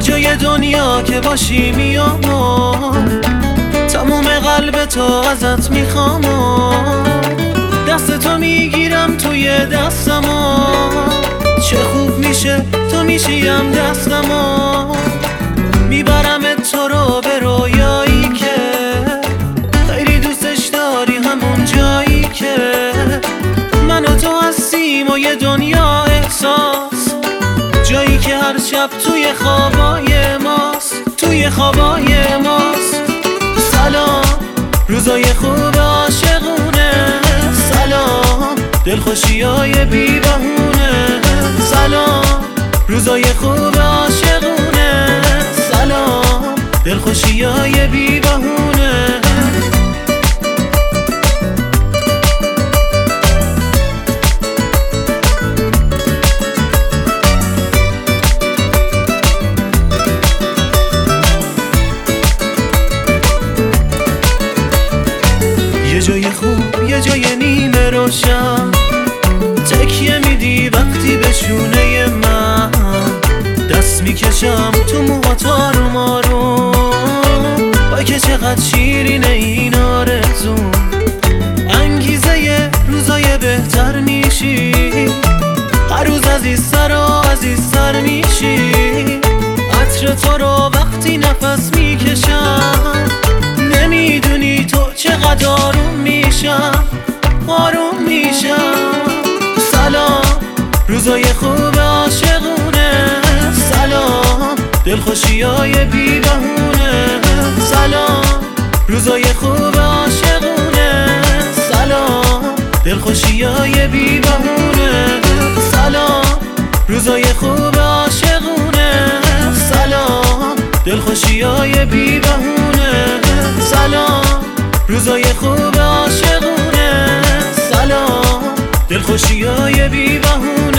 جای دنیا که باشی میام، تموم قلب تو ازت میخوام، دست تو میگیرم توی دستم، چه خوب میشه تو میشیم دستم، میبرم تو رو به رویایی که خیلی دوستش داری، همون جایی که من و تو هستیم و یه دنیا احساس، جایی که هر شب توی خوابای ماست، توی خوابای ماست. سلام روزای خوب عاشقونه، سلام دلخوشیای بی بهونه، سلام روزای خوب عاشقونه، سلام دلخوشیای بی بهونه. یه جای خوب، یه جای نیمه روشن، تکیه میدی وقتی به شونه من، دست میکشم تو موهات آروم آروم، وای که چقدر شیرینه این آرزوم، انگیزه روزای بهتر میشی، هر روز عزیزتر و عزیزتر میشی، عطر تو رو وقتی نفس میکشم، نمیدونی تو چقدر آروم میشم، آروم میشم. سلام روزای خوب عاشقونه، سلام دلخوشیای بی بهونه، سلام روزای خوب عاشقونه، سلام دلخوشیای بی بهونه، سلام روزای خوب عاشقونه، سلام دلخوشیای بی بهونه، سلام روزای خوب عاشقونه، سلام دلخوشیای بی بهونه.